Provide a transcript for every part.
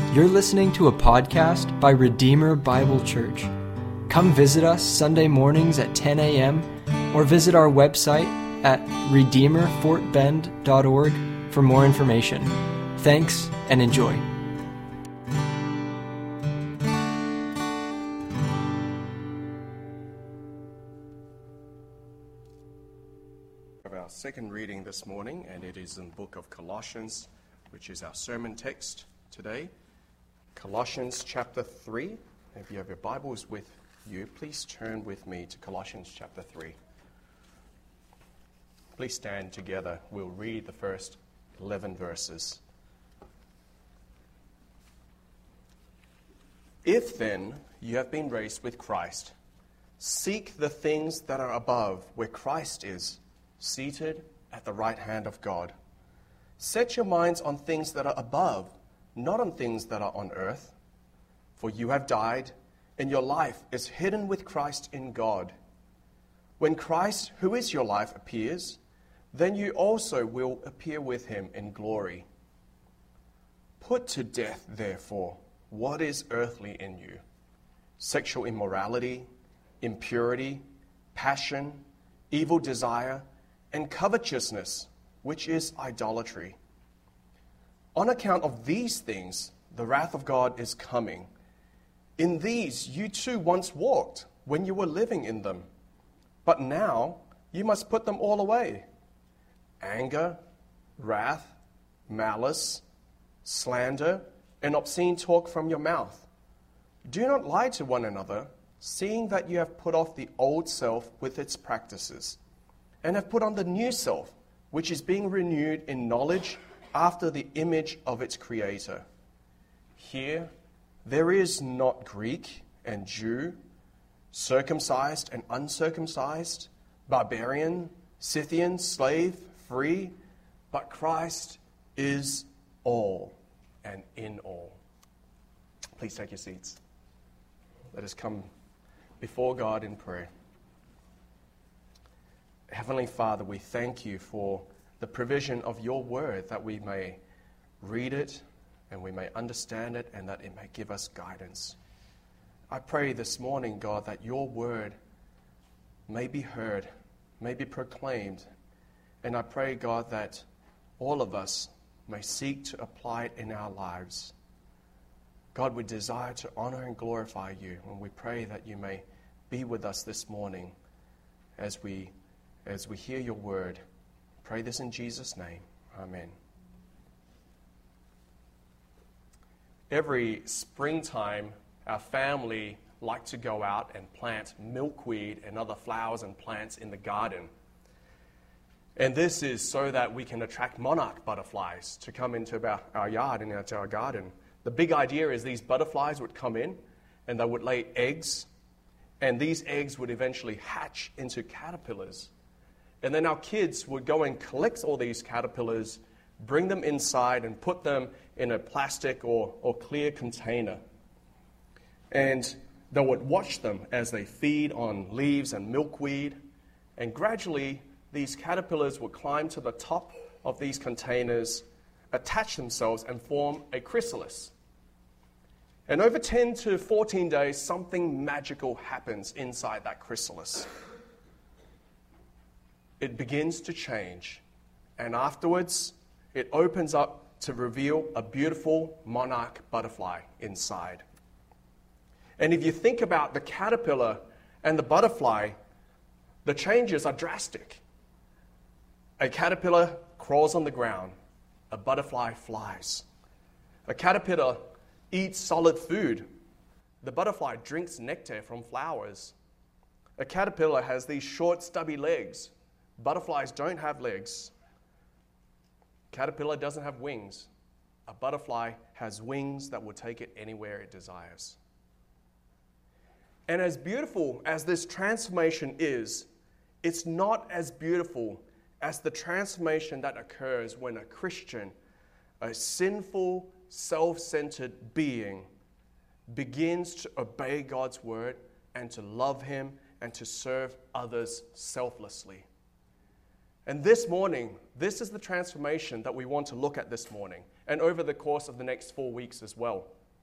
You're listening to a podcast by Redeemer Bible Church. Come visit us Sunday mornings at 10 a.m. or visit our website at redeemerfortbend.org for more information. Thanks and enjoy. Our second reading this morning, and it is in the book of Colossians, which is our sermon text today. Colossians chapter 3. If you have your Bibles with you, please turn with me to Colossians chapter 3. Please stand together. We'll read the first 11 verses. If then you have been raised with Christ, seek the things that are above, where Christ is, seated at the right hand of God. Set your minds on things that are above, not on things that are on earth. For you have died, and your life is hidden with Christ in God. When Christ, who is your life, appears, then you also will appear with him in glory. Put to death, therefore, what is earthly in you: sexual immorality, impurity, passion, evil desire, and covetousness, which is idolatry. On account of these things, the wrath of God is coming. In these you too once walked when you were living in them. But now you must put them all away: anger, wrath, malice, slander, and obscene talk from your mouth. Do not lie to one another, seeing that you have put off the old self with its practices, and have put on the new self, which is being renewed in knowledge after the image of its Creator. Here there is not Greek and Jew, circumcised and uncircumcised, barbarian, Scythian, slave, free, but Christ is all and in all. Please take your seats. Let us come before God in prayer. Heavenly Father, we thank you for the provision of your word, that we may read it and we may understand it, and that it may give us guidance. I pray this morning, God, that your word may be heard, may be proclaimed, and I pray, God, that all of us may seek to apply it in our lives. God, we desire to honor and glorify you, and we pray that you may be with us this morning as we hear your word. Pray this in Jesus' name. Amen. Every springtime, our family like to go out and plant milkweed and other flowers and plants in the garden. And this is so that we can attract monarch butterflies to come into our yard and into our garden. The big idea is these butterflies would come in and they would lay eggs, and these eggs would eventually hatch into caterpillars. And then our kids would go and collect all these caterpillars, bring them inside and put them in a plastic or clear container. And they would watch them as they feed on leaves and milkweed. And gradually, these caterpillars would climb to the top of these containers, attach themselves, and form a chrysalis. And over 10 to 14 days, something magical happens inside that chrysalis. It begins to change, and afterwards, it opens up to reveal a beautiful monarch butterfly inside. And if you think about the caterpillar and the butterfly, the changes are drastic. A caterpillar crawls on the ground. A butterfly flies. A caterpillar eats solid food. The butterfly drinks nectar from flowers. A caterpillar has these short, stubby legs. Butterflies don't have legs. Caterpillar doesn't have wings. A butterfly has wings that will take it anywhere it desires. And as beautiful as this transformation is, it's not as beautiful as the transformation that occurs when a Christian, a sinful, self-centered being, begins to obey God's word and to love him and to serve others selflessly. And this morning, this is the transformation that we want to look at this morning and over the course of the next 4 weeks as well.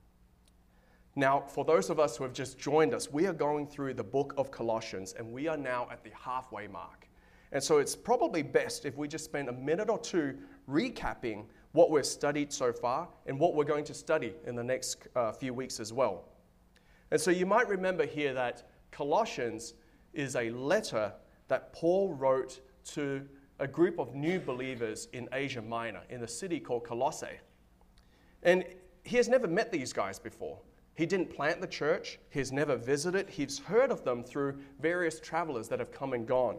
Now, for those of us who have just joined us, we are going through the book of Colossians, and we are now at the halfway mark. And so it's probably best if we just spend a minute or two recapping what we've studied so far and what we're going to study in the next few weeks as well. And so you might remember here that Colossians is a letter that Paul wrote to a group of new believers in Asia Minor, in a city called Colossae. And he has never met these guys before. He didn't plant the church. He's never visited. He's heard of them through various travelers that have come and gone.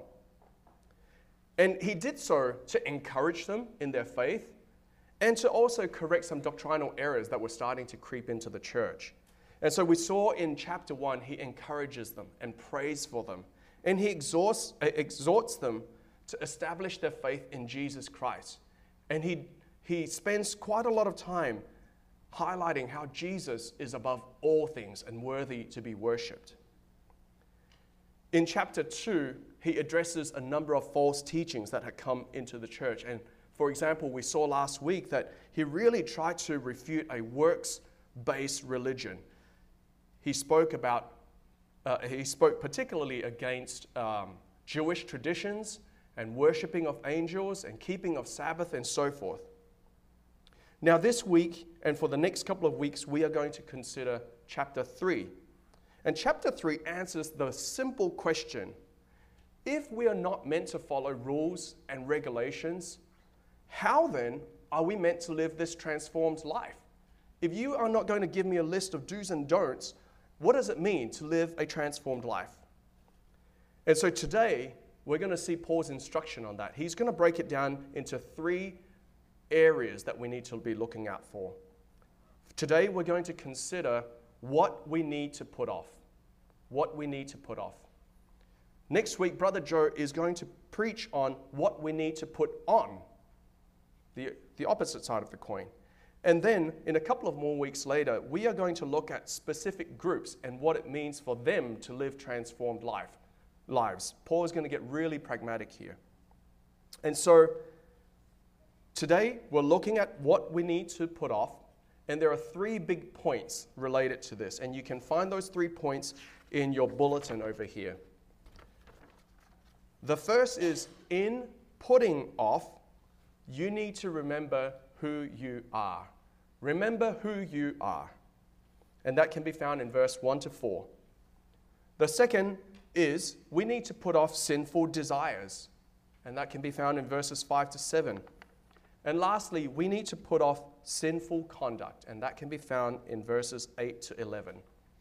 And he did so to encourage them in their faith and to also correct some doctrinal errors that were starting to creep into the church. And so we saw in chapter 1, he encourages them and prays for them. And he exhorts them to establish their faith in Jesus Christ. And he spends quite a lot of time highlighting how Jesus is above all things and worthy to be worshipped. In chapter 2, he addresses a number of false teachings that had come into the church. And for example, we saw last week that he really tried to refute a works-based religion. He spoke particularly against Jewish traditions and worshipping of angels and keeping of Sabbath and so forth. Now this week and for the next couple of weeks, we are going to consider chapter 3. And chapter 3 answers the simple question: if we are not meant to follow rules and regulations, how then are we meant to live this transformed life? If you are not going to give me a list of do's and don'ts, what does it mean to live a transformed life? And so today, we're going to see Paul's instruction on that. He's going to break it down into 3 areas that we need to be looking out for. Today, we're going to consider what we need to put off. What we need to put off. Next week, Brother Joe is going to preach on what we need to put on, the opposite side of the coin. And then, in a couple of more weeks later, we are going to look at specific groups and what it means for them to live transformed lives. Paul is going to get really pragmatic here. And so, today, we're looking at what we need to put off, and there are 3 big points related to this, and you can find those 3 points in your bulletin over here. The first is, in putting off, you need to remember who you are. Remember who you are. And that can be found in verse 1 to 4. The second is, we need to put off sinful desires. And that can be found in verses 5 to 7. And lastly, we need to put off sinful conduct. And that can be found in verses 8 to 11.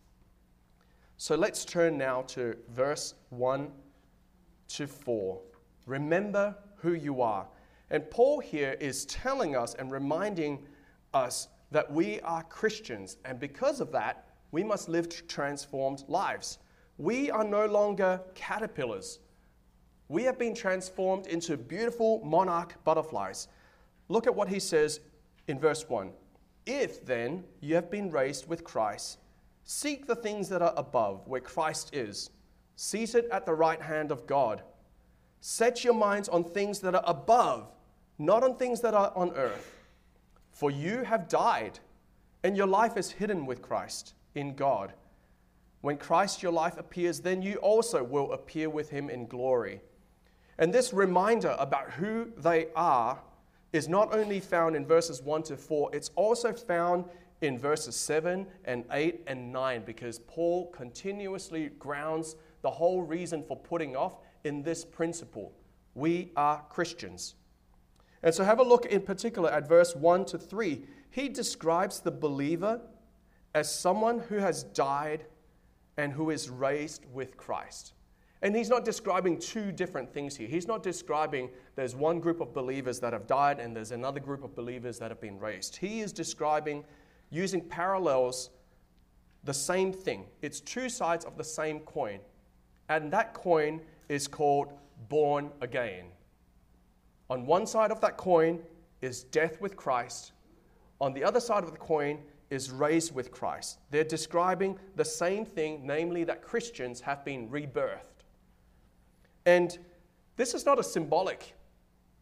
So let's turn now to verse 1 to 4. Remember who you are. And Paul here is telling us and reminding us that we are Christians. And because of that, we must live transformed lives. We are no longer caterpillars. We have been transformed into beautiful monarch butterflies. Look at what he says in verse 1. If then you have been raised with Christ, seek the things that are above, where Christ is, seated at the right hand of God. Set your minds on things that are above, not on things that are on earth. For you have died, and your life is hidden with Christ in God. When Christ your life appears, then you also will appear with him in glory. And this reminder about who they are is not only found in verses 1 to 4, it's also found in verses 7 and 8 and 9, because Paul continuously grounds the whole reason for putting off in this principle. We are Christians. And so have a look in particular at verse 1 to 3. He describes the believer as someone who has died and who is raised with Christ. And he's not describing 2 different things here. He's not describing there's one group of believers that have died and there's another group of believers that have been raised. He is describing, using parallels, the same thing. It's 2 sides of the same coin. And that coin is called born again. On one side of that coin is death with Christ. On the other side of the coin is raised with Christ. They're describing the same thing, namely that Christians have been rebirthed. And this is not a symbolic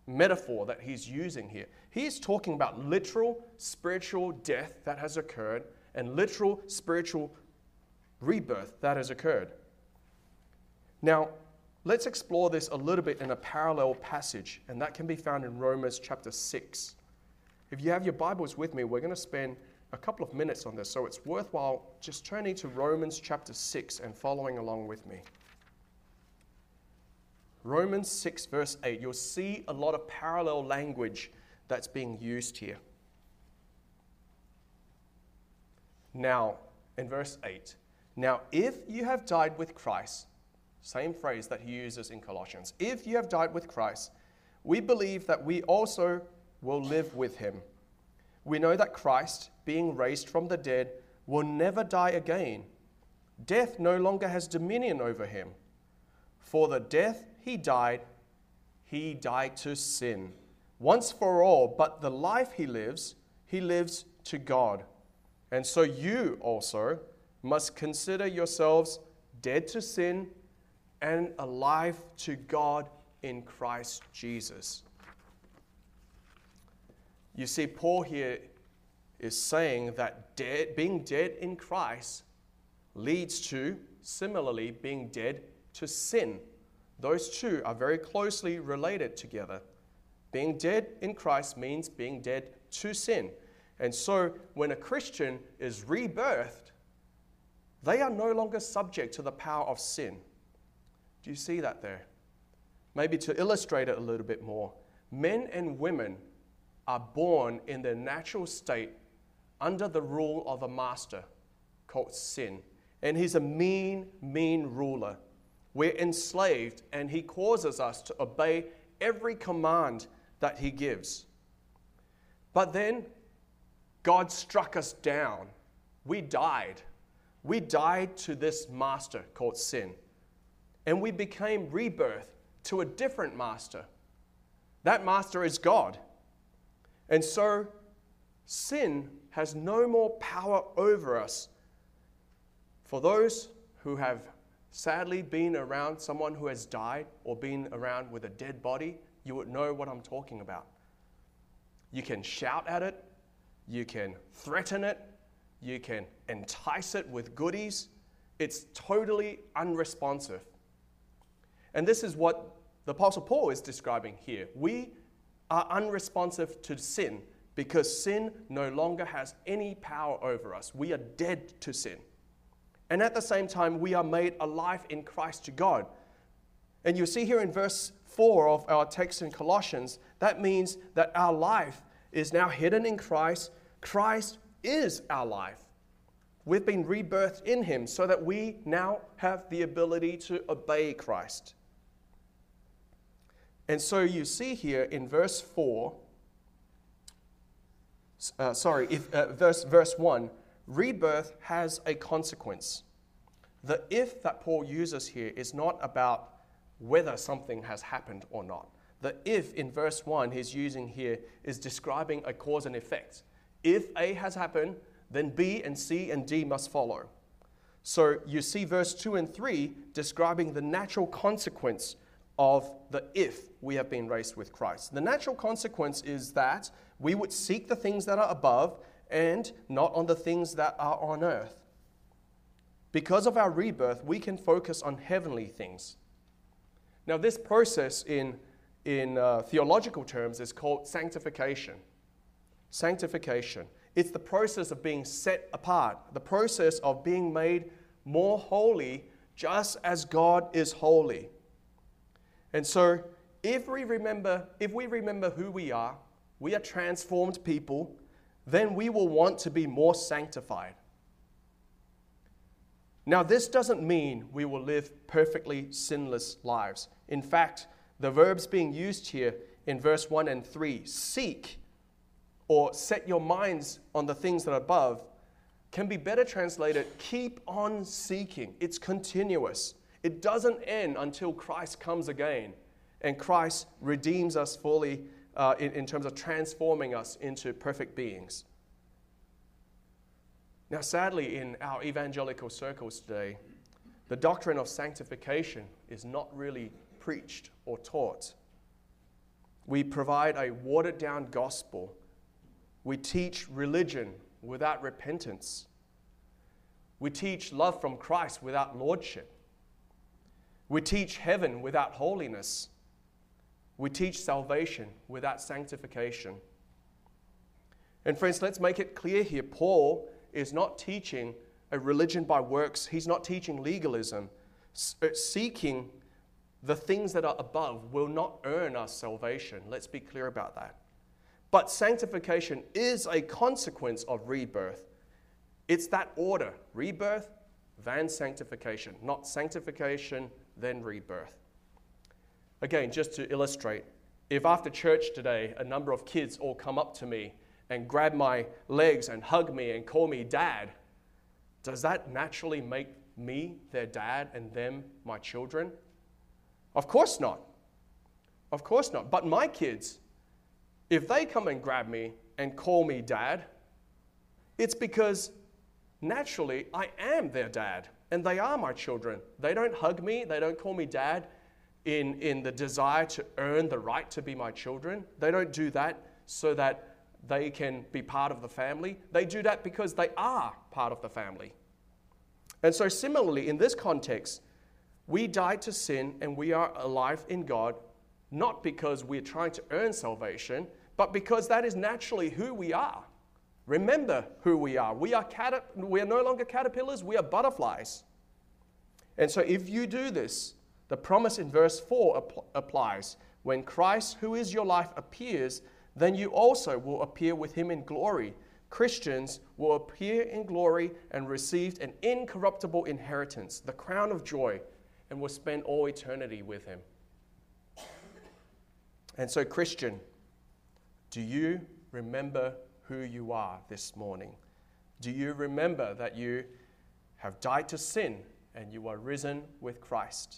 metaphor that he's using here. He's talking about literal spiritual death that has occurred and literal spiritual rebirth that has occurred. Now, let's explore this a little bit in a parallel passage, and that can be found in Romans chapter 6. If you have your Bibles with me, we're going to spend a couple of minutes on this, so it's worthwhile just turning to Romans chapter 6 and following along with me. Romans 6 verse 8, you'll see a lot of parallel language that's being used here. Now, in verse 8, now if you have died with Christ, same phrase that he uses in Colossians, if you have died with Christ, we believe that we also will live with him. We know that Christ, being raised from the dead, will never die again. Death no longer has dominion over him. For the death he died to sin, once for all, but the life he lives to God. And so you also must consider yourselves dead to sin and alive to God in Christ Jesus. You see, Paul here is saying that being dead in Christ leads to, similarly, being dead to sin. Those two are very closely related together. Being dead in Christ means being dead to sin. And so when a Christian is rebirthed, they are no longer subject to the power of sin. Do you see that there? Maybe to illustrate it a little bit more, men and women are born in their natural state under the rule of a master called sin. And he's a mean ruler. We're enslaved, and he causes us to obey every command that he gives. But then God struck us down. We died. We died to this master called sin. And we became rebirthed to a different master. That master is God. And so sin has no more power over us. For those who have sadly been around someone who has died or been around with a dead body, you would know what I'm talking about. You can shout at it, you can threaten it, you can entice it with goodies. It's totally unresponsive. And this is what the Apostle Paul is describing here. We are unresponsive to sin because sin no longer has any power over us. We are dead to sin. And at the same time, we are made alive in Christ to God. And you see here in verse 4 of our text in Colossians, that means that our life is now hidden in Christ. Christ is our life. We've been rebirthed in him so that we now have the ability to obey Christ. And so you see here in verse 4, verse 1, rebirth has a consequence. The if that Paul uses here is not about whether something has happened or not. The if in verse 1 he's using here is describing a cause and effect. If A has happened, then B and C and D must follow. So you see verse 2 and 3 describing the natural consequence of the if we have been raised with Christ. The natural consequence is that we would seek the things that are above and not on the things that are on earth. Because of our rebirth, we can focus on heavenly things. Now, this process in theological terms is called sanctification. Sanctification. It's the process of being set apart, the process of being made more holy just as God is holy. And so, if we remember who we are transformed people, then we will want to be more sanctified. Now, this doesn't mean we will live perfectly sinless lives. In fact, the verbs being used here in verse 1 and 3, seek or set your minds on the things that are above, can be better translated, keep on seeking. It's continuous. It doesn't end until Christ comes again and Christ redeems us fully in terms of transforming us into perfect beings. Now, sadly, in our evangelical circles today, the doctrine of sanctification is not really preached or taught. We provide a watered-down gospel. We teach religion without repentance. We teach love from Christ without lordship. We teach heaven without holiness. We teach salvation without sanctification. And friends, let's make it clear here. Paul is not teaching a religion by works. He's not teaching legalism. Seeking the things that are above will not earn us salvation. Let's be clear about that. But sanctification is a consequence of rebirth. It's that order: rebirth, then sanctification, not sanctification, then rebirth. Again, just to illustrate, if after church today a number of kids all come up to me and grab my legs and hug me and call me dad, does that naturally make me their dad and them my children? Of course not. Of course not. But my kids, if they come and grab me and call me dad, it's because naturally I am their dad and they are my children. They don't hug me, they don't call me dad in the desire to earn the right to be my children. They don't do that so that they can be part of the family. They do that because they are part of the family. And so similarly, in this context, we died to sin and we are alive in God, not because we're trying to earn salvation, but because that is naturally who we are. Remember who we are. We are no longer caterpillars, we are butterflies. And so if you do this, the promise in verse 4 applies. When Christ, who is your life, appears, then you also will appear with him in glory. Christians will appear in glory and receive an incorruptible inheritance, the crown of joy, and will spend all eternity with him. And so, Christian, do you remember who you are this morning? Do you remember that you have died to sin and you are risen with Christ?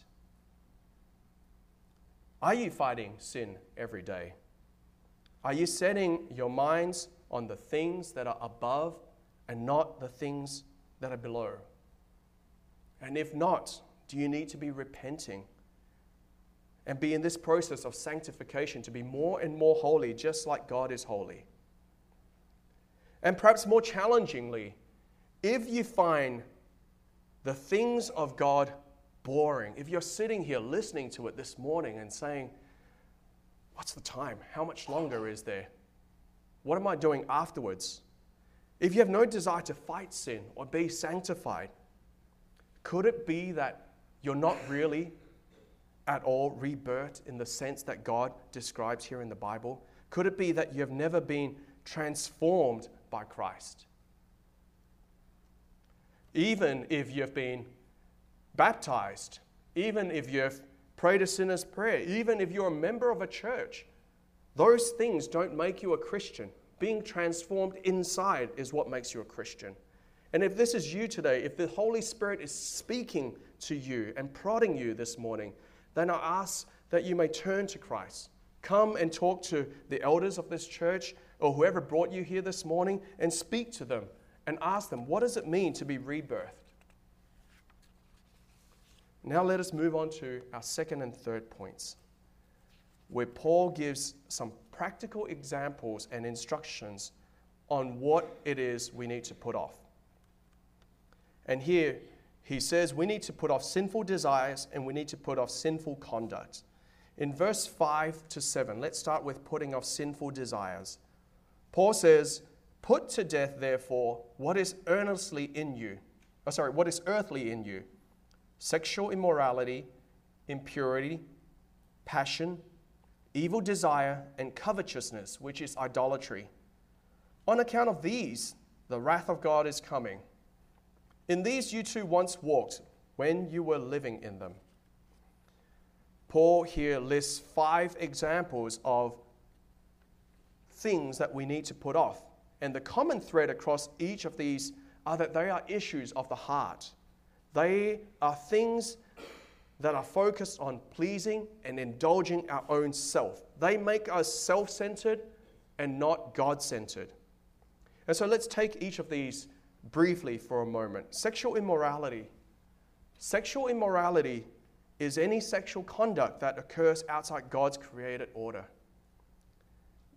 Are you fighting sin every day? Are you setting your minds on the things that are above and not the things that are below? And if not, do you need to be repenting and be in this process of sanctification to be more and more holy, just like God is holy? And perhaps more challengingly, if you find the things of God boring, if you're sitting here listening to it this morning and saying, what's the time? How much longer is there? What am I doing afterwards? If you have no desire to fight sin or be sanctified, could it be that you're not really at all rebirthed in the sense that God describes here in the Bible? Could it be that you have never been transformed by Christ? Even if you've been baptized, even if you've prayed a sinner's prayer, even if you're a member of a church, those things don't make you a Christian. Being transformed inside is what makes you a Christian. And if this is you today, if the Holy Spirit is speaking to you and prodding you this morning, then I ask that you may turn to Christ. Come and talk to the elders of this church or whoever brought you here this morning and speak to them and ask them, what does it mean to be rebirthed? Now let us move on to our second and third points, where Paul gives some practical examples and instructions on what it is we need to put off. And here he says we need to put off sinful desires and we need to put off sinful conduct. In verse 5 to 7, let's start with putting off sinful desires. Paul says, "Put to death, therefore, what is earthly in you. Sexual immorality, impurity, passion, evil desire, and covetousness, which is idolatry. On account of these, the wrath of God is coming. In these you too once walked when you were living in them." Paul here lists 5 examples of things that we need to put off. And the common thread across each of these are that they are issues of the heart. They are things that are focused on pleasing and indulging our own self. They make us self-centered and not God-centered. And so let's take each of these briefly for a moment. Sexual immorality. Sexual immorality is any sexual conduct that occurs outside God's created order.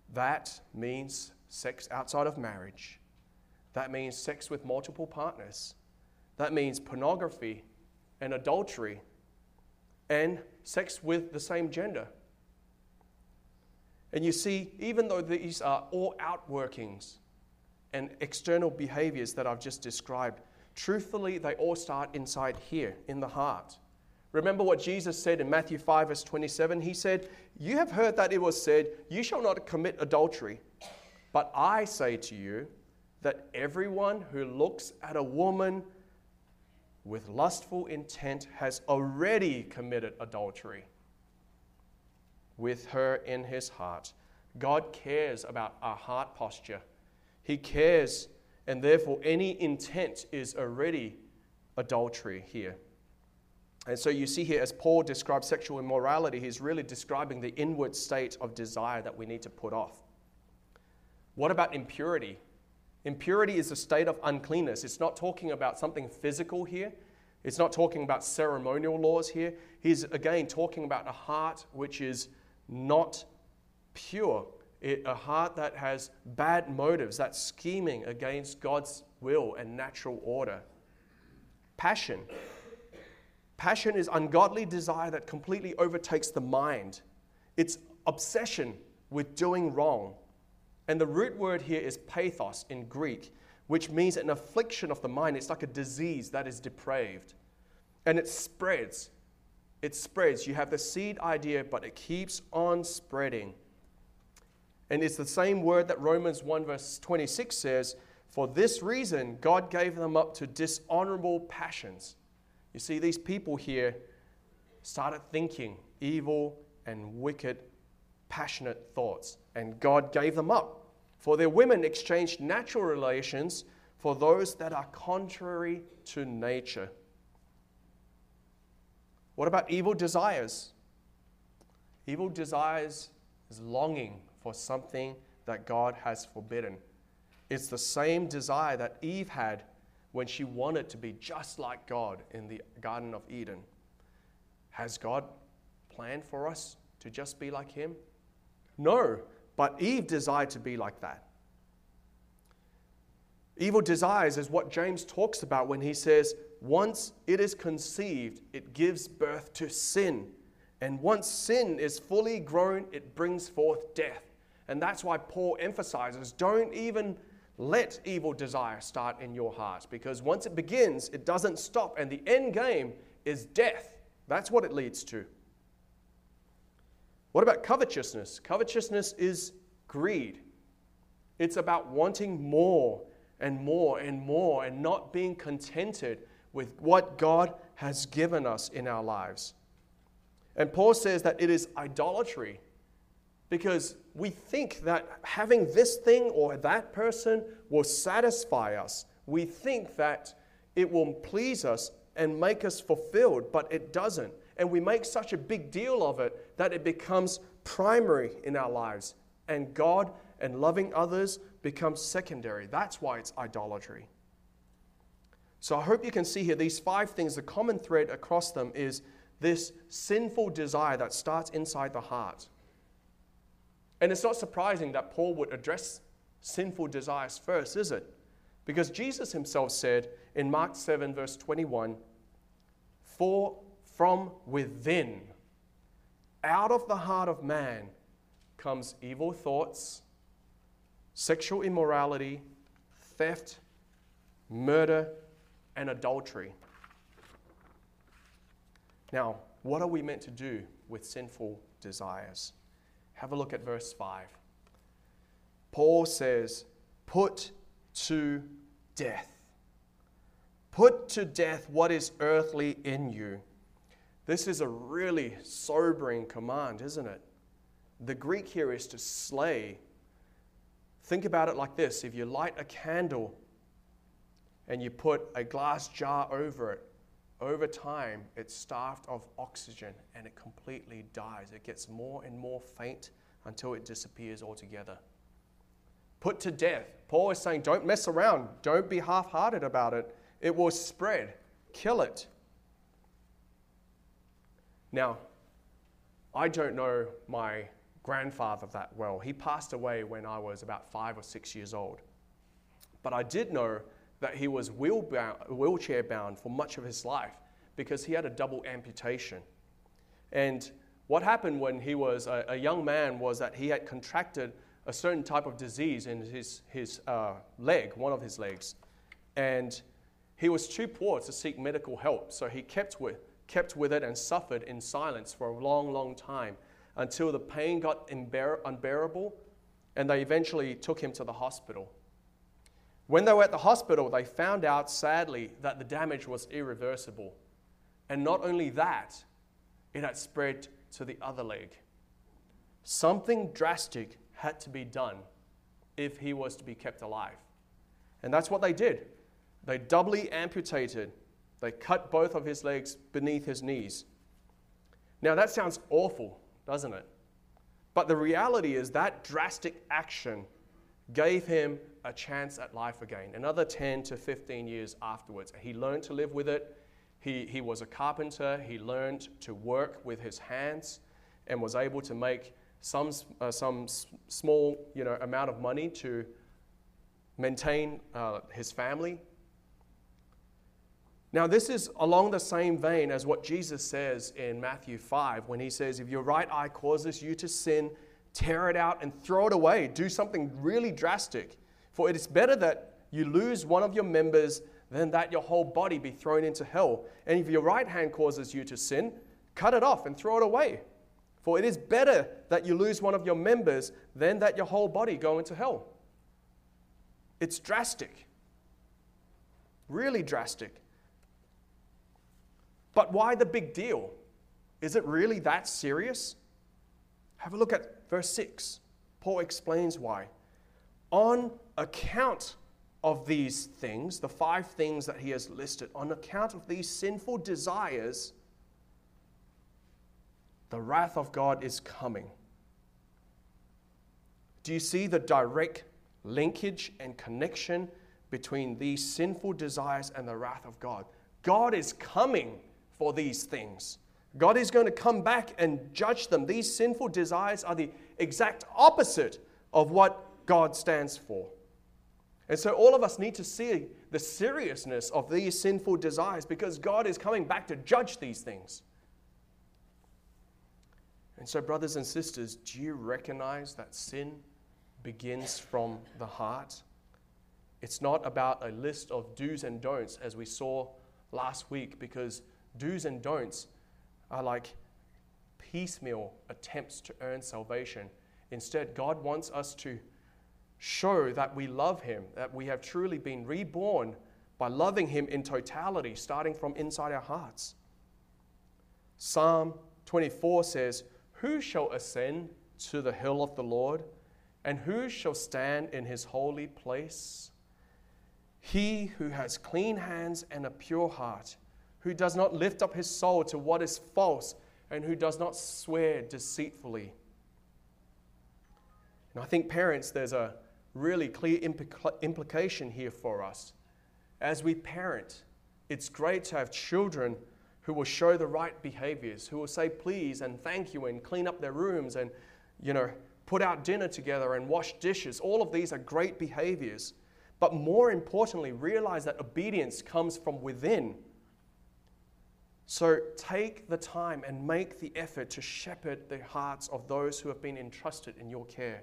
That means sex outside of marriage. That means sex with multiple partners. That means pornography and adultery and sex with the same gender. And you see, even though these are all outworkings and external behaviors that I've just described, truthfully, they all start inside here, in the heart. Remember what Jesus said in Matthew 5, verse 27? He said, "You have heard that it was said, 'You shall not commit adultery.' But I say to you that everyone who looks at a woman with lustful intent has already committed adultery with her in his heart." God cares about our heart posture. He cares, and therefore any intent is already adultery here. And so you see here, as Paul describes sexual immorality, he's really describing the inward state of desire that we need to put off. What about impurity? Impurity is a state of uncleanness. It's not talking about something physical here. It's not talking about ceremonial laws here. He's again talking about a heart which is not pure, a heart that has bad motives, that's scheming against God's will and natural order. Passion. Passion is ungodly desire that completely overtakes the mind. It's obsession with doing wrong. And the root word here is pathos in Greek, which means an affliction of the mind. It's like a disease that is depraved. And it spreads. It spreads. You have the seed idea, but it keeps on spreading. And it's the same word that Romans 1 verse 26 says, "For this reason God gave them up to dishonorable passions." You see, these people here started thinking evil and wicked, passionate thoughts, and God gave them up. For their women exchanged natural relations for those that are contrary to nature. What about evil desires? Evil desires is longing for something that God has forbidden. It's the same desire that Eve had when she wanted to be just like God in the Garden of Eden. Has God planned for us to just be like Him? No, but Eve desired to be like that. Evil desires is what James talks about when he says, once it is conceived, it gives birth to sin. And once sin is fully grown, it brings forth death. And that's why Paul emphasizes, don't even let evil desire start in your heart, because once it begins, it doesn't stop, and the end game is death. That's what it leads to. What about covetousness? Covetousness is greed. It's about wanting more and more and more and not being contented with what God has given us in our lives. And Paul says that it is idolatry because we think that having this thing or that person will satisfy us. We think that it will please us and make us fulfilled, but it doesn't. And we make such a big deal of it that it becomes primary in our lives. And God and loving others becomes secondary. That's why it's idolatry. So I hope you can see here these 5 things, the common thread across them is this sinful desire that starts inside the heart. And it's not surprising that Paul would address sinful desires first, is it? Because Jesus himself said in Mark 7 verse 21, "For from within, out of the heart of man, comes evil thoughts, sexual immorality, theft, murder, and adultery." Now, what are we meant to do with sinful desires? Have a look at verse 5. Paul says, put to death. Put to death what is earthly in you. This is a really sobering command, isn't it? The Greek here is to slay. Think about it like this. If you light a candle and you put a glass jar over it, over time it's starved of oxygen and it completely dies. It gets more and more faint until it disappears altogether. Put to death. Paul is saying don't mess around. Don't be half-hearted about it. It will spread. Kill it. Now, I don't know my grandfather that well. He passed away when I was about 5 or 6 years old. But I did know that he was wheelchair bound for much of his life because he had a double amputation. And what happened when he was a young man was that he had contracted a certain type of disease in his leg, one of his legs. And he was too poor to seek medical help, so he kept with it and suffered in silence for a long, long time until the pain got unbearable, and they eventually took him to the hospital. When they were at the hospital, they found out, sadly, that the damage was irreversible. And not only that, it had spread to the other leg. Something drastic had to be done if he was to be kept alive. And that's what they did. They doubly amputated. They cut both of his legs beneath his knees. Now that sounds awful, doesn't it? But the reality is that drastic action gave him a chance at life again, another 10 to 15 years afterwards. He learned to live with it. He was a carpenter. He learned to work with his hands and was able to make some small amount of money to maintain his family. Now, this is along the same vein as what Jesus says in Matthew 5 when he says, if your right eye causes you to sin, tear it out and throw it away. Do something really drastic. For it is better that you lose one of your members than that your whole body be thrown into hell. And if your right hand causes you to sin, cut it off and throw it away. For it is better that you lose one of your members than that your whole body go into hell. It's drastic. Really drastic. But why the big deal? Is it really that serious? Have a look at verse 6. Paul explains why. On account of these things, the 5 things that he has listed, on account of these sinful desires, the wrath of God is coming. Do you see the direct linkage and connection between these sinful desires and the wrath of God? God is coming for these things. God is going to come back and judge them. These sinful desires are the exact opposite of what God stands for. And so all of us need to see the seriousness of these sinful desires because God is coming back to judge these things. And so, brothers and sisters, do you recognize that sin begins from the heart? It's not about a list of do's and don'ts as we saw last week, because do's and don'ts are like piecemeal attempts to earn salvation. Instead, God wants us to show that we love Him, that we have truly been reborn by loving Him in totality, starting from inside our hearts. Psalm 24 says, "Who shall ascend to the hill of the Lord? And who shall stand in His holy place? He who has clean hands and a pure heart, who does not lift up his soul to what is false, and who does not swear deceitfully." And I think, parents, there's a really clear implication here for us. As we parent, it's great to have children who will show the right behaviors, who will say please and thank you and clean up their rooms and, put out dinner together and wash dishes. All of these are great behaviors. But more importantly, realize that obedience comes from within. So take the time and make the effort to shepherd the hearts of those who have been entrusted in your care.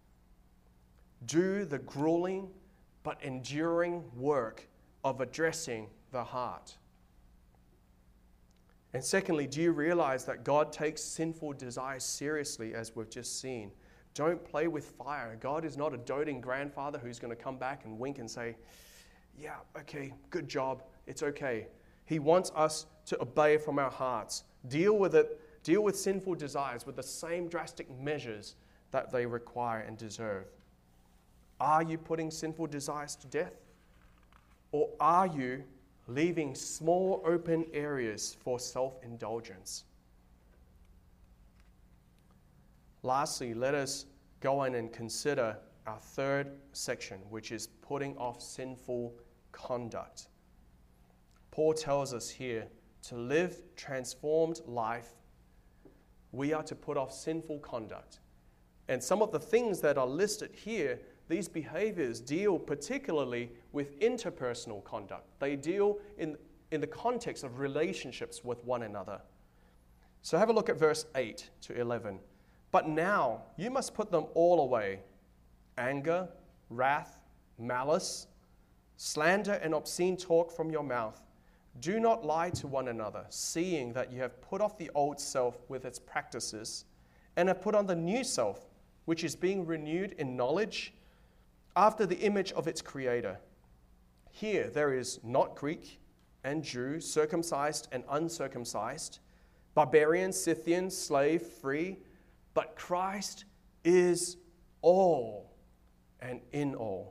Do the grueling but enduring work of addressing the heart. And secondly, do you realize that God takes sinful desires seriously, as we've just seen? Don't play with fire. God is not a doting grandfather who's going to come back and wink and say, yeah, okay, good job, it's okay. He wants us to obey from our hearts. Deal with it. Deal with sinful desires with the same drastic measures that they require and deserve. Are you putting sinful desires to death? Or are you leaving small open areas for self-indulgence? Lastly, let us go on and consider our third section, which is putting off sinful conduct. Paul tells us here to live transformed life, we are to put off sinful conduct. And some of the things that are listed here, these behaviors deal particularly with interpersonal conduct. They deal in the context of relationships with one another. So have a look at verse 8 to 11. But now you must put them all away: anger, wrath, malice, slander, and obscene talk from your mouth. Do not lie to one another, seeing that you have put off the old self with its practices, and have put on the new self, which is being renewed in knowledge after the image of its creator. Here there is not Greek and Jew, circumcised and uncircumcised, barbarian, Scythian, slave, free, but Christ is all and in all.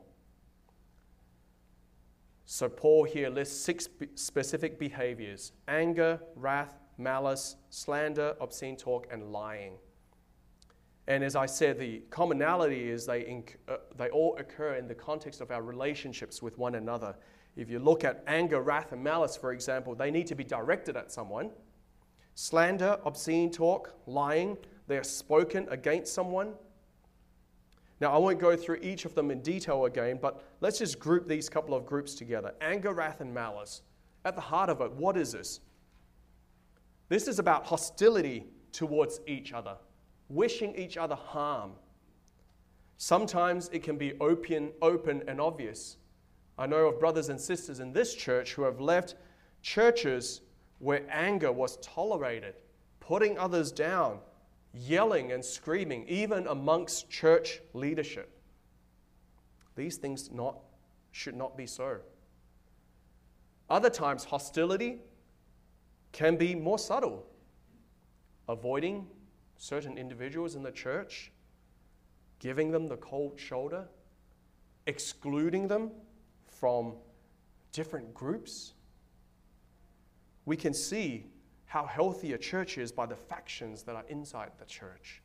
So Paul here lists 6 specific behaviors: anger, wrath, malice, slander, obscene talk, and lying. And as I said, the commonality is they all occur in the context of our relationships with one another. If you look at anger, wrath, and malice, for example, they need to be directed at someone. Slander, obscene talk, lying, they are spoken against someone. Now, I won't go through each of them in detail again, but let's just group these couple of groups together. Anger, wrath, and malice. At the heart of it, what is this? This is about hostility towards each other, wishing each other harm. Sometimes it can be open and obvious. I know of brothers and sisters in this church who have left churches where anger was tolerated, putting others down, yelling and screaming, even amongst church leadership. These things should not be so. Other times, hostility can be more subtle. Avoiding certain individuals in the church, giving them the cold shoulder, excluding them from different groups. We can see how healthy a church is by the factions that are inside the church.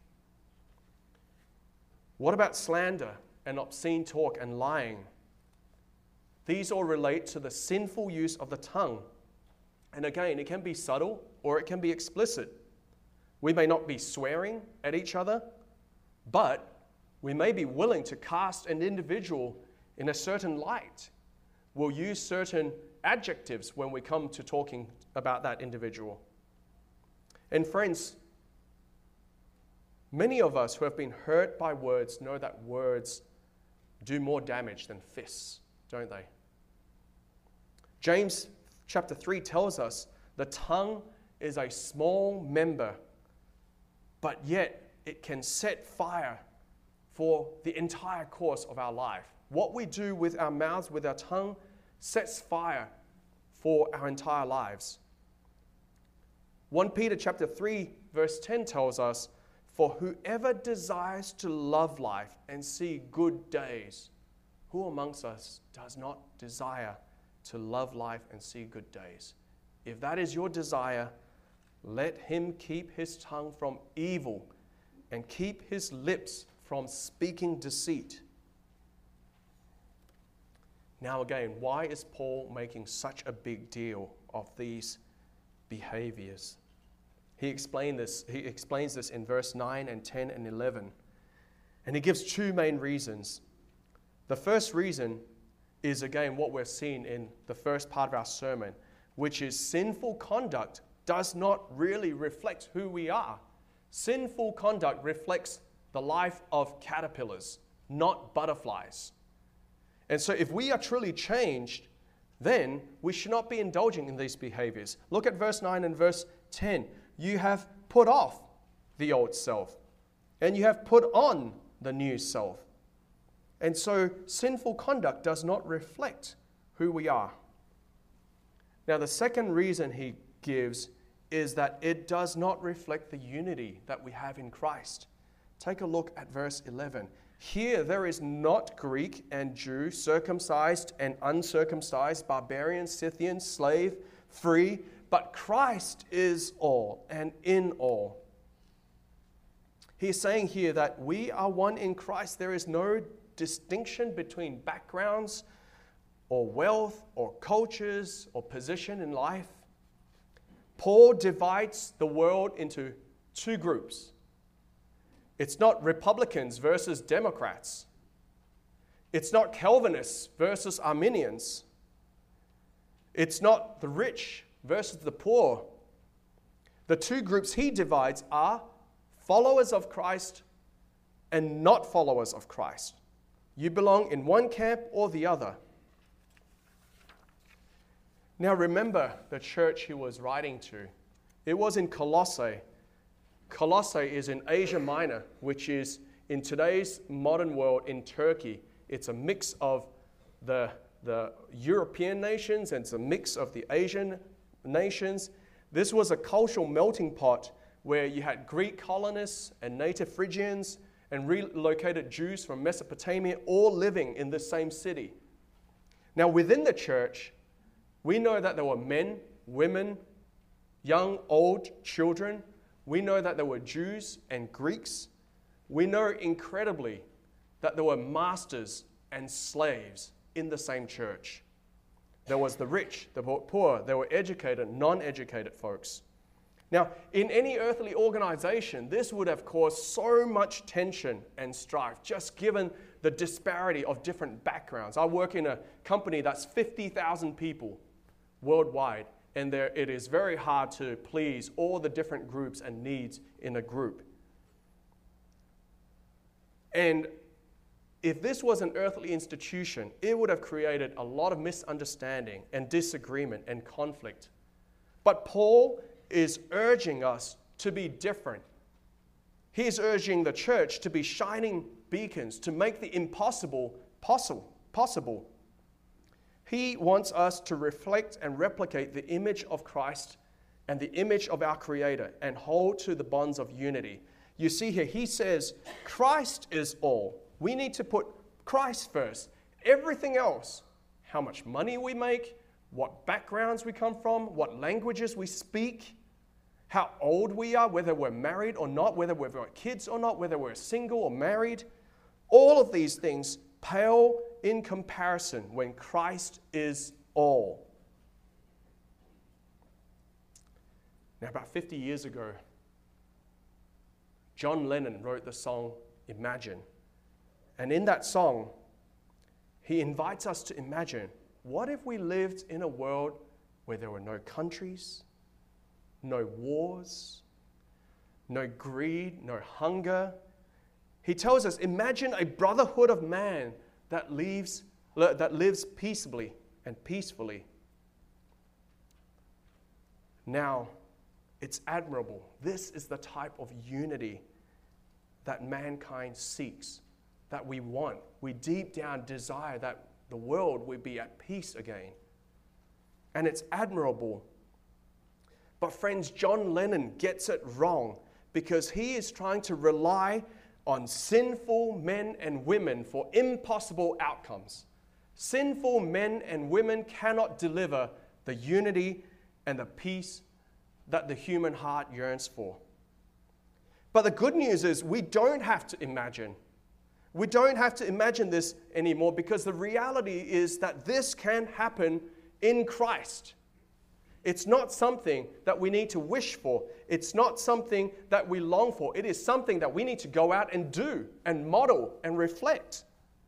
What about slander and obscene talk and lying? These all relate to the sinful use of the tongue. And again, it can be subtle or it can be explicit. We may not be swearing at each other, but we may be willing to cast an individual in a certain light. We'll use certain adjectives when we come to talking about that individual. And friends, many of us who have been hurt by words know that words do more damage than fists, don't they? James chapter 3 tells us the tongue is a small member, but yet it can set fire for the entire course of our life. What we do with our mouths, with our tongue, sets fire for our entire lives. 1 Peter chapter 3 verse 10 tells us, "For whoever desires to love life and see good days," who amongst us does not desire to love life and see good days? If that is your desire, let him keep his tongue from evil and keep his lips from speaking deceit. Now again, why is Paul making such a big deal of these behaviors? He explains this in verse 9 and 10 and 11. And he gives 2 main reasons. The first reason is, again, what we're seeing in the first part of our sermon, which is sinful conduct does not really reflect who we are. Sinful conduct reflects the life of caterpillars, not butterflies. And so if we are truly changed, then we should not be indulging in these behaviors. Look at verse 9 and verse 10. You have put off the old self, and you have put on the new self. And so sinful conduct does not reflect who we are. Now, the second reason he gives is that it does not reflect the unity that we have in Christ. Take a look at verse 11. Here there is not Greek and Jew, circumcised and uncircumcised, barbarian, Scythian, slave, free, but Christ is all and in all. He's saying here that we are one in Christ. There is no distinction between backgrounds or wealth or cultures or position in life. Paul divides the world into 2 groups. It's not Republicans versus Democrats. It's not Calvinists versus Arminians. It's not the rich versus the poor. The two groups he divides are followers of Christ and not followers of Christ. You belong in one camp or the other. Now remember the church he was writing to. It was in Colossae. Colossae is in Asia Minor, which is in today's modern world in Turkey. It's a mix of the European nations and it's a mix of the Asian nations. This was a cultural melting pot where you had Greek colonists and native Phrygians and relocated Jews from Mesopotamia all living in the same city. Now within the church, we know that there were men, women, young, old, children. We know that there were Jews and Greeks. We know incredibly that there were masters and slaves in the same church. There was the rich, the poor, there were educated, non-educated folks. Now, in any earthly organization, this would have caused so much tension and strife, just given the disparity of different backgrounds. I work in a company that's 50,000 people worldwide, and it is very hard to please all the different groups and needs in a group. And if this was an earthly institution, it would have created a lot of misunderstanding and disagreement and conflict. But Paul is urging us to be different. He's urging the church to be shining beacons, to make the impossible possible. He wants us to reflect and replicate the image of Christ and the image of our Creator and hold to the bonds of unity. You see here, he says, Christ is all. We need to put Christ first. Everything else, how much money we make, what backgrounds we come from, what languages we speak, how old we are, whether we're married or not, whether we've got kids or not, whether we're single or married, all of these things pale in comparison when Christ is all. Now, about 50 years ago, John Lennon wrote the song Imagine. And in that song, he invites us to imagine, what if we lived in a world where there were no countries, no wars, no greed, no hunger? He tells us, imagine a brotherhood of man that lives peaceably and peacefully. Now, it's admirable. This is the type of unity that mankind seeks, that we want. We deep down desire that the world will be at peace again. And it's admirable. But friends, John Lennon gets it wrong because he is trying to rely on sinful men and women for impossible outcomes. Sinful men and women cannot deliver the unity and the peace that the human heart yearns for. But the good news is we don't have to imagine. We don't have to imagine this anymore because the reality is that this can happen in Christ. It's not something that we need to wish for. It's not something that we long for. It is something that we need to go out and do and model and reflect.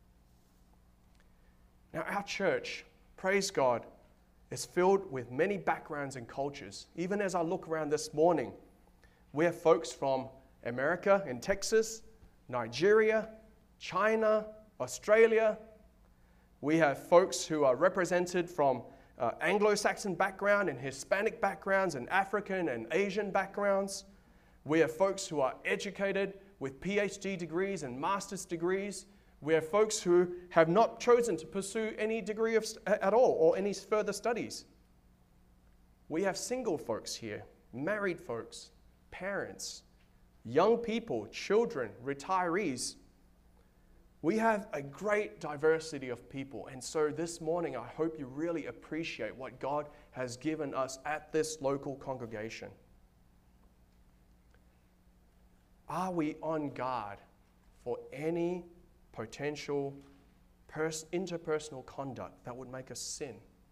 Now, our church, praise God, is filled with many backgrounds and cultures. Even as I look around this morning, we have folks from America and Texas, Nigeria, China, Australia. We have folks who are represented from Anglo-Saxon background and Hispanic backgrounds and African and Asian backgrounds. We have folks who are educated with PhD degrees and master's degrees. We have folks who have not chosen to pursue any degree at all or any further studies. We have single folks here, married folks, parents, young people, children, retirees. We have a great diversity of people, and so this morning I hope you really appreciate what God has given us at this local congregation. Are we on guard for any potential interpersonal conduct that would make us sin?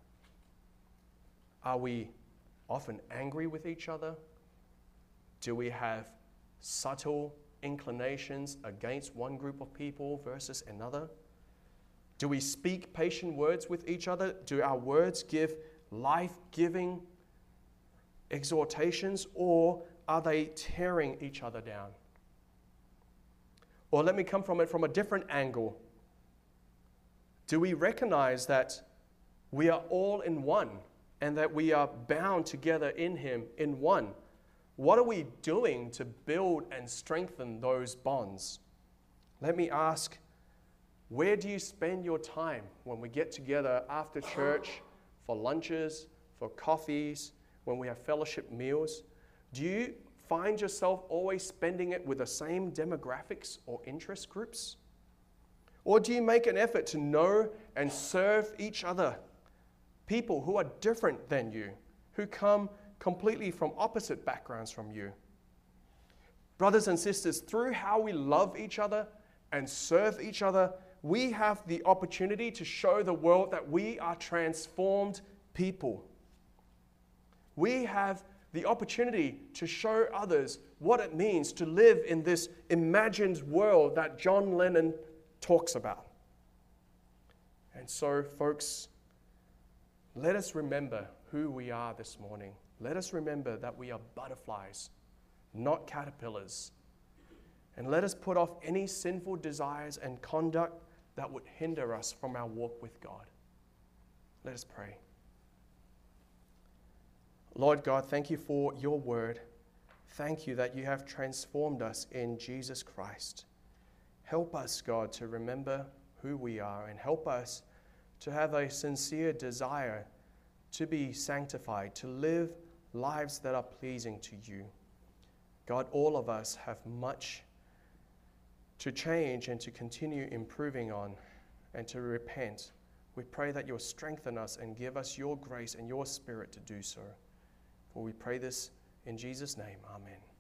Are we often angry with each other? Do we have subtle inclinations against one group of people versus another? Do we speak patient words with each other? Do our words give life-giving exhortations, or are they tearing each other down? Or let me come from it from a different angle. Do we recognize that we are all in one and that we are bound together in Him in one? What are we doing to build and strengthen those bonds? Let me ask, where do you spend your time when we get together after church for lunches, for coffees, when we have fellowship meals? Do you find yourself always spending it with the same demographics or interest groups? Or do you make an effort to know and serve each other? People who are different than you, who come completely from opposite backgrounds from you. Brothers and sisters, through how we love each other and serve each other, we have the opportunity to show the world that we are transformed people. We have the opportunity to show others what it means to live in this imagined world that John Lennon talks about. And so, folks, let us remember who we are this morning. Let us remember that we are butterflies, not caterpillars. And let us put off any sinful desires and conduct that would hinder us from our walk with God. Let us pray. Lord God, thank you for your word. Thank you that you have transformed us in Jesus Christ. Help us, God, to remember who we are, and help us to have a sincere desire to be sanctified, to live lives that are pleasing to you. God, all of us have much to change and to continue improving on and to repent. We pray that you'll strengthen us and give us your grace and your spirit to do so. For we pray this in Jesus' name. Amen.